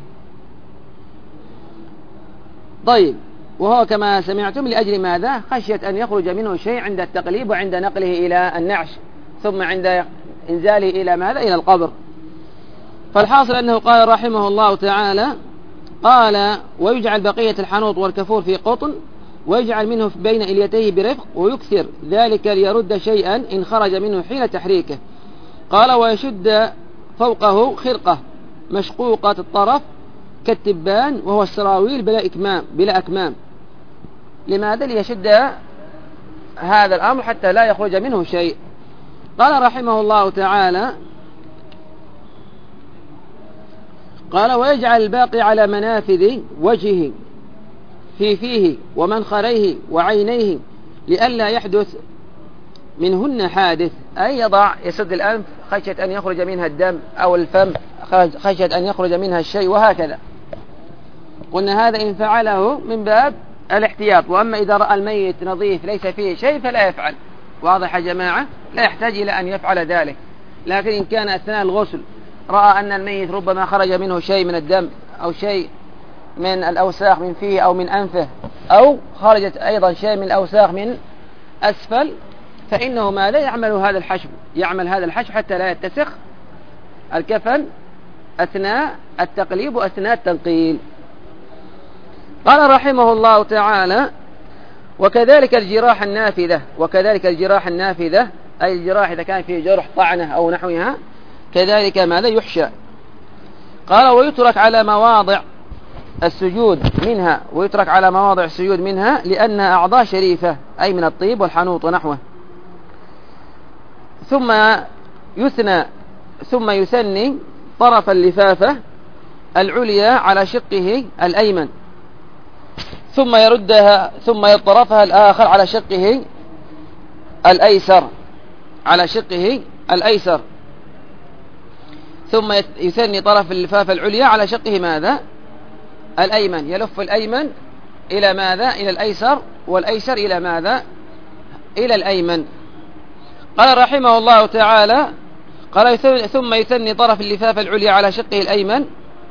طيب وهو كما سمعتم لأجل ماذا؟ خشية أن يخرج منه شيء عند التقليب وعند نقله إلى النعش ثم عند إنزاله إلى ماذا؟ إلى القبر. فالحاصل أنه قال رحمه الله تعالى قال ويجعل بقية الحنوط والكفور في قطن ويجعل منه بين إليتيه برفق ويكثر ذلك ليرد شيئا إن خرج منه حين تحريكه. قال ويشد فوقه خرقة مشقوقة الطرف كالتبان وهو السراويل بلا إكمام بلا أكمام. لماذا؟ ليشد هذا الأمر حتى لا يخرج منه شيء. قال رحمه الله تعالى قال ويجعل الباقي على منافذ وجهه في فيه ومنخريه وعينيه لئلا يحدث منهن حادث أي يضع يسد الأنف خشية أن يخرج منها الدم أو الفم خشية أن يخرج منها الشيء وهكذا. قلنا هذا إن فعله من باب الاحتياط. وأما إذا رأى الميت نظيف ليس فيه شيء فلا يفعل. واضح يا جماعة؟ لا يحتاج إلى أن يفعل ذلك. لكن إن كان أثناء الغسل رأى أن الميت ربما خرج منه شيء من الدم أو شيء من الأوساخ من فيه أو من أنفه أو خرجت أيضا شيء من الأوساخ من أسفل فإنه ما لا يعمل هذا الحشو يعمل هذا الحشو حتى لا يتسخ الكفن أثناء التقليب وأثناء التنقيل. قال رحمه الله تعالى وكذلك الجراح النافذة وكذلك الجراح النافذة أي الجراح إذا كان فيه جرح طعنة أو نحوها كذلك ماذا يحشى. قال ويترك على مواضع السجود منها ويترك على مواضع السجود منها لأنها أعضاء شريفة أي من الطيب والحنوط ونحوه. ثم يثنى ثم يثني طرف اللفافة العليا على شقه الأيمن ثم يردها ثم يطرفها الآخر على شقه الأيسر على شقه الأيسر ثم يثني طرف اللفافة العليا على شقه ماذا؟ الأيمن. يلف الأيمن إلى ماذا؟ إلى الأيسر والأيسر إلى ماذا؟ إلى الأيمن. قال رحمه الله تعالى قال ثم يثني طرف اللفافة العليا على شقه الأيمن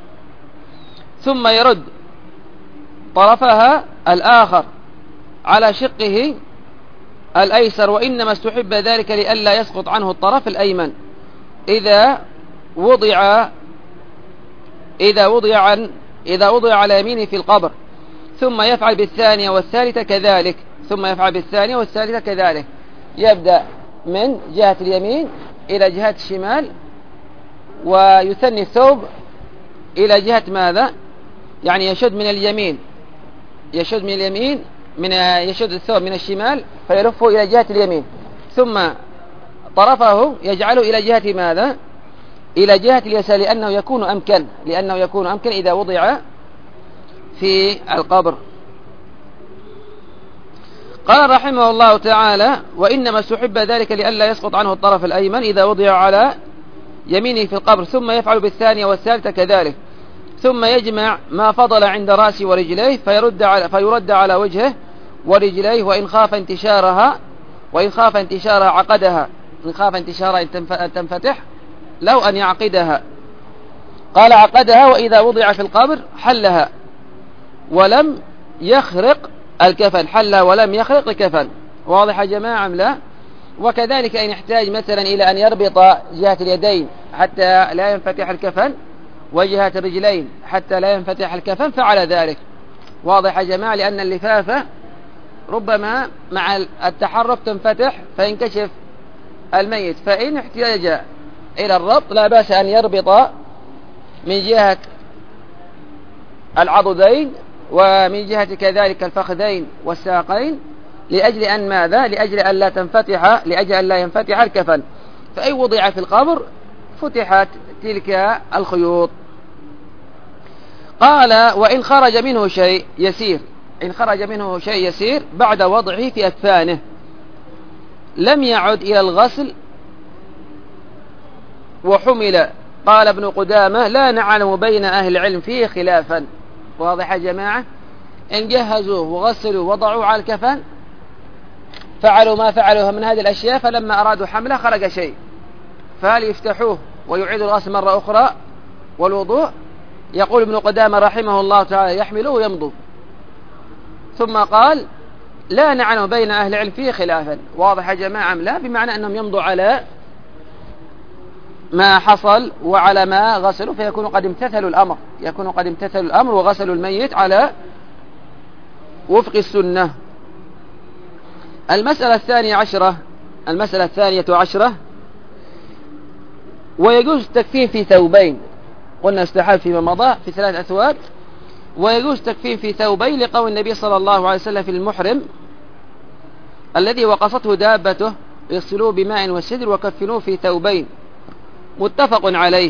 ثم يرد طرفها الآخر على شقه الأيسر وإنما استحب ذلك لئلا يسقط عنه الطرف الأيمن إذا وضع إذا وضع عن إذا وضع على يمينه في القبر، ثم يفعل بالثانية والثالثة كذلك، ثم يفعل بالثانية والثالثة كذلك، يبدأ من جهة اليمين إلى جهة الشمال، ويثني الثوب إلى جهة ماذا؟ يعني يشد من اليمين يشد من اليمين من يشد الثوب من الشمال فيلفه إلى جهة اليمين، ثم طرفه يجعله إلى جهة ماذا؟ إلى جهة اليسار، لأنه يكون أمكن لأنه يكون أمكن إذا وضع في القبر. قال رحمه الله تعالى: وإنما استحب ذلك لئلا يسقط عنه الطرف الأيمن إذا وضع على يمينه في القبر، ثم يفعل بالثانية والثالثة كذلك، ثم يجمع ما فضل عند رأسه ورجليه فيرد على, فيرد على وجهه ورجليه، وإن خاف انتشارها وإن خاف انتشارها عقدها إن خاف انتشارها أن تنفتح لو أن يعقدها. قال: عقدها وإذا وضع في القبر حلها ولم يخرق الكفن حلها ولم يخرق الكفن. واضح يا جماعة أم لا؟ وكذلك إن يحتاج مثلا إلى أن يربط جهة اليدين حتى لا ينفتح الكفن وجهة الرجلين حتى لا ينفتح الكفن فعل ذلك. واضح يا جماعة؟ لأن اللفافة ربما مع التحرك تنفتح فينكشف الميت، فإن احتاج إلى الربط لا بأس أن يربط من جهة العضدين ومن جهة كذلك الفخذين والساقين، لأجل أن ماذا؟ لأجل أن لا تنفتح لأجل أن لا ينفتح الكفن. فأي وضع في القبر فتحت تلك الخيوط. قال: وإن خرج منه شيء يسير إن خرج منه شيء يسير بعد وضعه في أكفانه لم يعد إلى الغسل وحمل. قال ابن قدامة: لا نعلم بين أهل العلم فيه خلافا. واضح يا جماعة؟ إن جهزوه وغسلوا وضعوا على الكفن فعلوا ما فعلوها من هذه الأشياء، فلما أرادوا حمله خرج شيء، فهل يفتحوه ويعيدوا الغسل مرة أخرى والوضوء؟ يقول ابن قدامة رحمه الله تعالى: يحمله ويمضوا. ثم قال: لا نعلم بين أهل العلم فيه خلافا. واضح يا جماعة؟ لا، بمعنى أنهم يمضوا على ما حصل وعلى ما غسلوا، فيكونوا قد امتثلوا الأمر يكونوا قد امتثلوا الأمر وغسلوا الميت على وفق السنة. المسألة الثانية عشرة المسألة الثانية عشرة ويجوز التكفين في ثوبين. قلنا استحاب فيما مضى في ثلاث أثواب، ويجوز التكفين في ثوبين لقول النبي صلى الله عليه وسلم في المحرم الذي وقصته دابته: يغسلوه بماء وسدر وكفنوه في ثوبين، متفق عليه.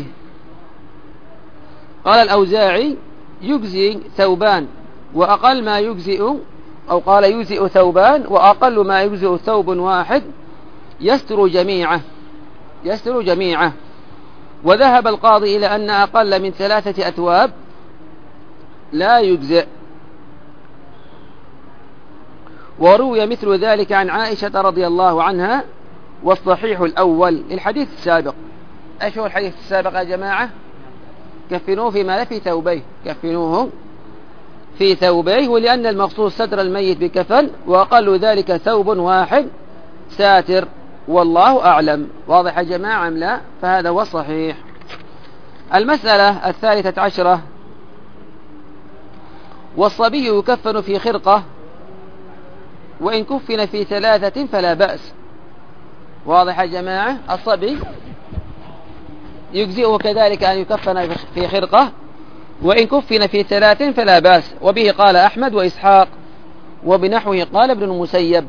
قال الأوزاعي: يجزي ثوبان وأقل ما يجزئ أو قال يجزئ ثوبان وأقل ما يجزئ ثوب واحد يستر جميعه يستر جميعه وذهب القاضي إلى أن أقل من ثلاثة أثواب لا يجزئ. وروي مثل ذلك عن عائشة رضي الله عنها، والصحيح الأول للحديث السابق. ايش هو الحديث السابق يا جماعة؟ كفنوه في ماذا؟ في ثوبيه كفنوه في ثوبيه ولأن المقصود ستر الميت بكفن، وأقل ذلك ثوب واحد ساتر، والله أعلم. واضح يا جماعة أم لا؟ فهذا هو الصحيح. المسألة الثالثة عشرة: والصبي يكفن في خرقة وإن كفن في ثلاثة فلا بأس. واضح يا جماعة؟ الصبي يجزئه كذلك أن يكفن في خرقة وإن كفن في ثلاث فلا بأس، وبه قال أحمد وإسحاق، وبنحوه قال ابن المسيب.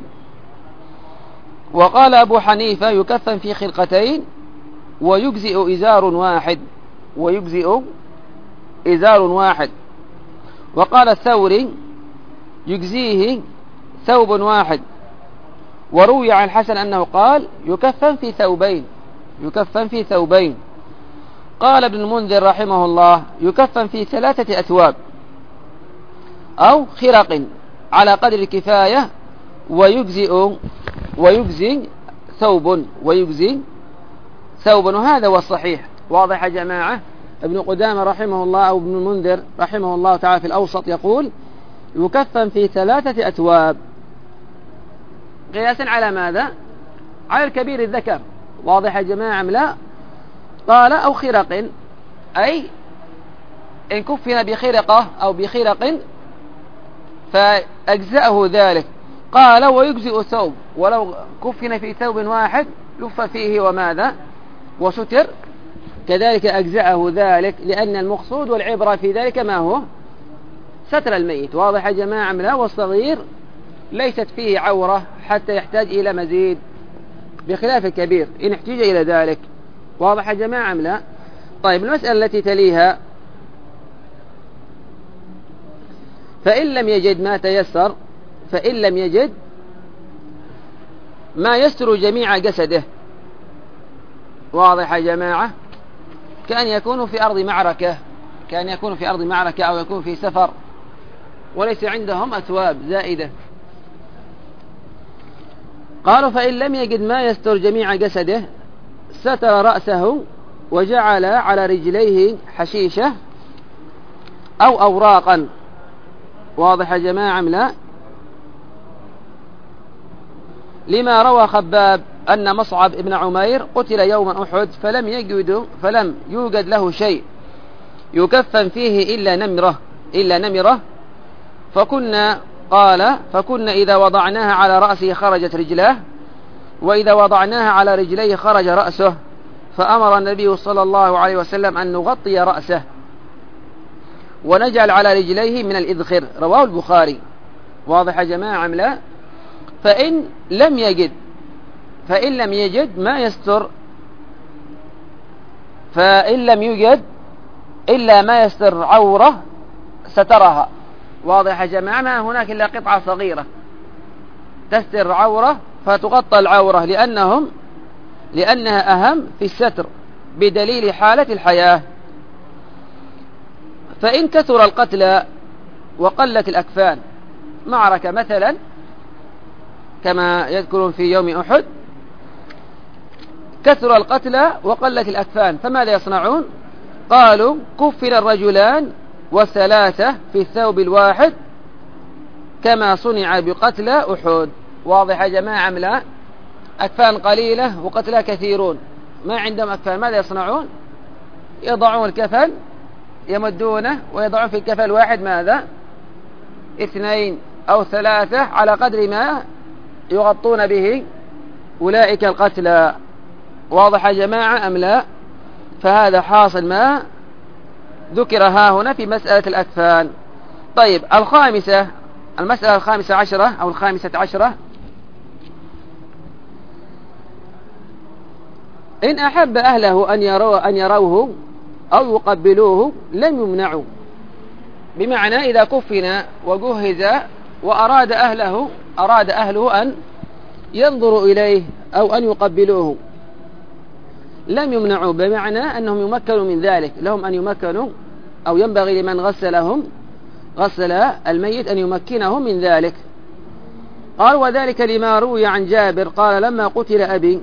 وقال أبو حنيفة: يكفن في خرقتين ويجزئ إزار واحد ويجزئ إزار واحد. وقال الثوري: يجزيه ثوب واحد. وروي عن الحسن أنه قال: يكفن في ثوبين يكفن في ثوبين. قال ابن المنذر رحمه الله: يكفن في ثلاثة أثواب أو خرق على قدر الكفاية ويجزئ ويجزي ثوب ويجزي ثوب وهذا هو الصحيح. واضح يا جماعة؟ ابن قدامة رحمه الله أو ابن المنذر رحمه الله تعالى في الأوسط يقول: يكفن في ثلاثة أثواب، قياسا على ماذا؟ على الكبير الذكر. واضح يا جماعة لا؟ قال أو خرق، أي إن كفن بخرقة أو بخرق فأجزأه ذلك. قال ويجزئ ثوب، ولو كفن في ثوب واحد لف فيه وماذا وستر كذلك أجزأه ذلك، لأن المقصود والعبرة في ذلك ما هو ستر الميت. واضح يا جماعة؟ لا، والصغير ليست فيه عورة حتى يحتاج إلى مزيد، بخلاف الكبير إن احتاج إلى ذلك. واضح يا جماعة لا؟ طيب المسألة التي تليها، فإن لم يجد ما تيسر، فإن لم يجد ما يستر جميع جسده. واضح يا جماعة؟ كأن يكون في أرض معركة، كأن يكون في أرض معركة أو يكون في سفر وليس عندهم أثواب زائدة. قالوا فإن لم يجد ما يستر جميع جسده ستر رأسه وجعل على رجليه حشيشة أو أوراقا. واضح يا جماعة لا؟ لما روى خباب أن مصعب ابن عمير قتل يوم أحد فلم يجد فلم يوجد له شيء يكفن فيه إلا نمرة إلا نمرة فكنا قال فكنا إذا وضعناها على رأسه خرجت رجلاه، وإذا وضعناها على رجليه خرج رأسه، فأمر النبي صلى الله عليه وسلم أن نغطي رأسه ونجعل على رجليه من الإذخر. رواه البخاري. واضح يا جماعة لا؟ فإن لم يجد فإن لم يجد ما يستر فإن لم يوجد إلا ما يستر عورة سترها. واضح يا جماعة؟ ما هناك إلا قطعة صغيرة تستر عورة فتغطى العورة، لأنهم لأنها أهم في الستر بدليل حالة الحياة. فإن كثر القتلى وقلت الأكفان، معركة مثلا كما يذكرون في يوم أحد، كثر القتلى وقلت الأكفان، فماذا يصنعون؟ قالوا كفن الرجلان والثلاثة في الثوب الواحد كما صنع بقتلى أحد. واضح يا جماعة لا؟ أكفان قليلة وقتلى كثيرون، ما عندهم أكفان، ماذا يصنعون؟ يضعون الكفن يمدونه ويضعون في الكفن الواحد ماذا؟ اثنين أو ثلاثة على قدر ما يغطون به أولئك القتلى. واضح يا جماعة أم لا؟ فهذا حاصل ما ذكر ها هنا في مسألة الأكفان. طيب الخامسة، المسألة الخامسة عشرة أو الخامسة عشرة، إن أحب أهله أن يروه, أن يروه أو يقبلوه لم يمنعوا. بمعنى إذا كفن وجهز وأراد أهله أراد أهله أن ينظروا إليه أو أن يقبلوه لم يمنعوا، بمعنى أنهم يمكنوا من ذلك، لهم أن يمكنوا أو ينبغي لمن غسلهم غسل الميت أن يمكنهم من ذلك. قال وذلك لما روي عن جابر قال لما قتل أبي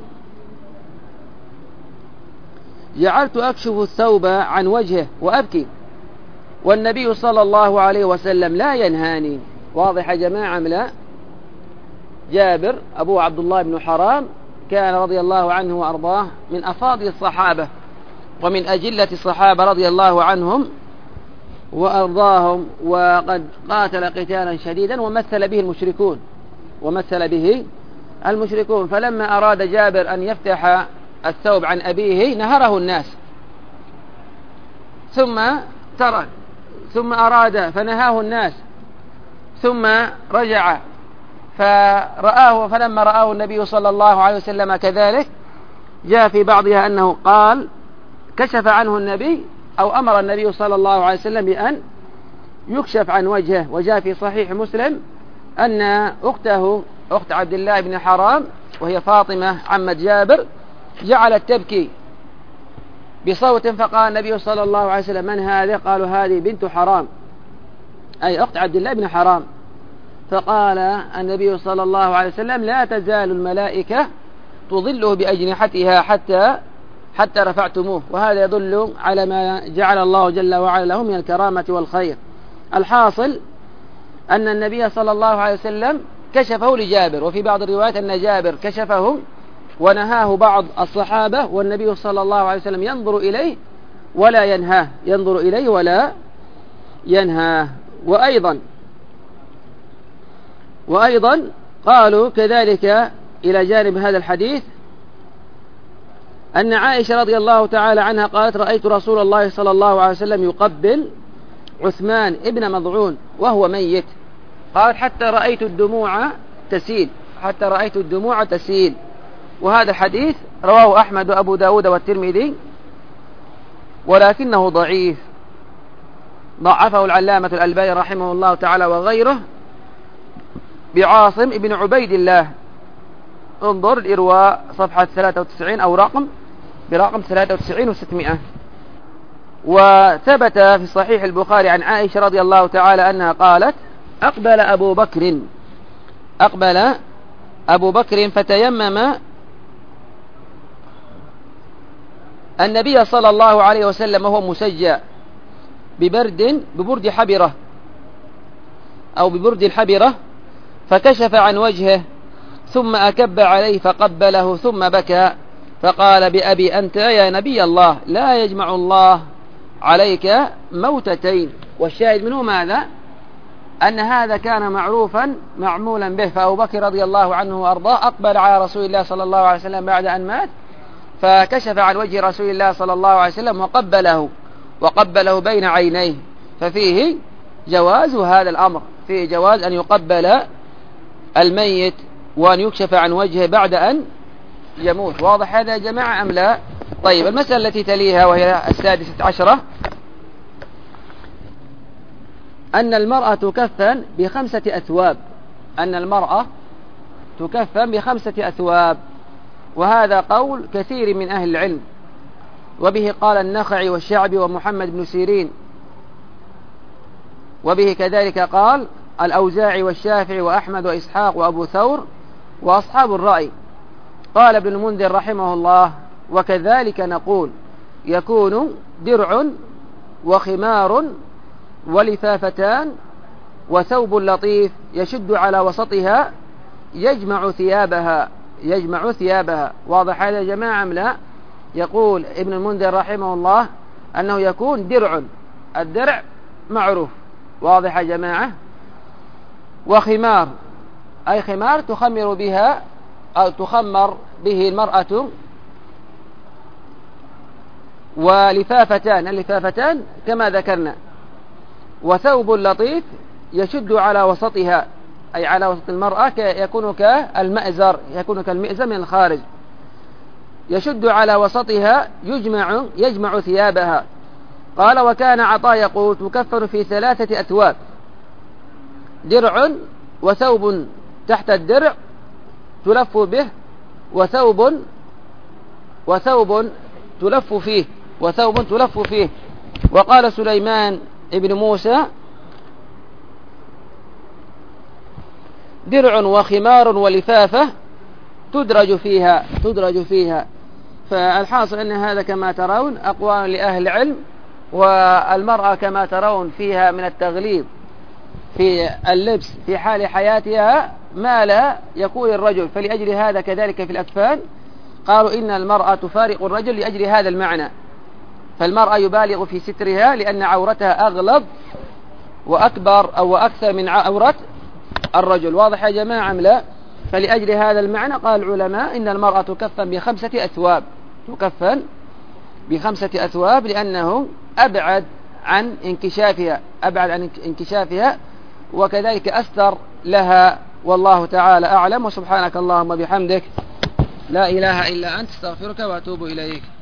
جعلت أكشف الثوب عن وجهه وأبكي والنبي صلى الله عليه وسلم لا ينهاني. واضح يا جماعة لا؟ جابر أبو عبد الله بن حرام كان رضي الله عنه وأرضاه من أفاضل الصحابة ومن أجلة الصحابة رضي الله عنهم وأرضاهم، وقد قاتل قتالا شديدا ومثل به المشركون ومثل به المشركون فلما أراد جابر أن يفتح الثوب عن أبيه نهره الناس، ثم ترك، ثم أراد فنهاه الناس، ثم رجع فرآه، فلما رآه النبي صلى الله عليه وسلم كذلك جاء في بعضها أنه قال كشف عنه النبي أو أمر النبي صلى الله عليه وسلم بأن يكشف عن وجهه. وجاء في صحيح مسلم أن أخته أخت عبد الله بن حرام وهي فاطمة عمة جابر جعلت تبكي بصوت، فقال النبي صلى الله عليه وسلم من هذا؟ قالوا هذه بنت حرام أي أخت عبد الله بن حرام. فقال النبي صلى الله عليه وسلم لا تزال الملائكة تظله بأجنحتها حتى حتى رفعتموه. وهذا يدل على ما جعل الله جل وعلا له من الكرامة والخير. الحاصل أن النبي صلى الله عليه وسلم كشفه لجابر، وفي بعض الروايات أن جابر كشفه ونهاه بعض الصحابة والنبي صلى الله عليه وسلم ينظر إليه ولا ينهاه، ينظر إليه ولا ينهاه. وأيضا وأيضا قالوا كذلك إلى جانب هذا الحديث أن عائشة رضي الله تعالى عنها قالت: رأيت رسول الله صلى الله عليه وسلم يقبل عثمان ابن مضعون وهو ميت. قالت: حتى رأيت الدموع تسيل، حتى رأيت الدموع تسيل. وهذا الحديث رواه أحمد وأبو داود والترمذي ولكنه ضعيف، ضعفه العلامة الألباني رحمه الله تعالى وغيره بعاصم ابن عبيد الله. انظر الإرواء صفحة ثلاثة وتسعين أو رقم برقم ثلاثة وتسعين وستمائة. وثبت في صحيح البخاري عن عائشة رضي الله تعالى أنها قالت: أقبل أبو بكر أقبل أبو بكر فتيمم النبي صلى الله عليه وسلم وهو مسجى ببرد ببرد حبرة أو ببرد الحبرة، فكشف عن وجهه ثم أكب عليه فقبله ثم بكى فقال: بأبي أنت يا نبي الله، لا يجمع الله عليك موتتين. والشاهد منه ماذا؟ أن هذا كان معروفا معمولا به. فأبو بكر رضي الله عنه وأرضاه أقبل على رسول الله صلى الله عليه وسلم بعد أن مات، فكشف عن وجه رسول الله صلى الله عليه وسلم وقبله وقبله بين عينيه. ففيه جواز هذا الأمر، فيه جواز أن يقبل الميت وأن يكشف عن وجهه بعد أن يموت. واضح هذا يا جماعة أم لا؟ طيب، المسألة التي تليها وهي السادسة عشرة أن المرأة تكفن بخمسة أثواب، أن المرأة تكفن بخمسة أثواب، وهذا قول كثير من أهل العلم، وبه قال النخعي والشعبي ومحمد بن سيرين، وبه كذلك قال الأوزاعي والشافعي وأحمد وإسحاق وأبو ثور وأصحاب الرأي. قال ابن المنذر رحمه الله: وكذلك نقول يكون درع وخمار ولفافتان وثوب لطيف يشد على وسطها يجمع ثيابها يجمع ثيابها. واضح هذا يا جماعة أم لا؟ يقول ابن المنذر رحمه الله أنه يكون درع، الدرع معروف، واضح يا جماعة، وخمار أي خمار تخمر بها أو تخمر به المرأة، ولفافتان، اللفافتان كما ذكرنا، وثوب لطيف يشد على وسطها أي على وسط المرأة يكون كالمأزر، يكون كالمئزر من الخارج، يشد على وسطها يجمع يجمع ثيابها. قال: وكان عطاء يقول: تكفن في ثلاثة أثواب، درع وثوب تحت الدرع تلف به، وثوب وثوب تلف فيه وثوب تلف فيه. وقال سليمان ابن موسى: درع وخمار ولفافة تدرج فيها تدرج فيها. فالحاصل أن هذا كما ترون أقوال لأهل العلم، والمرأة كما ترون فيها من التغليظ في اللبس في حال حياتها ما لا يقول الرجل، فلأجل هذا كذلك في الأكفان قالوا إن المرأة تفارق الرجل لأجل هذا المعنى، فالمرأة يبالغ في سترها لأن عورتها أغلظ وأكبر أو أكثر من عورة الرجل. واضح يا جماعة أم لا؟ فلأجل هذا المعنى قال العلماء إن المرأة تكفن بخمسة أثواب، تكفن بخمسة أثواب لأنه أبعد عن انكشافها أبعد عن انكشافها وكذلك أستر لها. والله تعالى أعلم، وسبحانك اللهم بحمدك لا إله إلا أنت، استغفرك وأتوب إليك.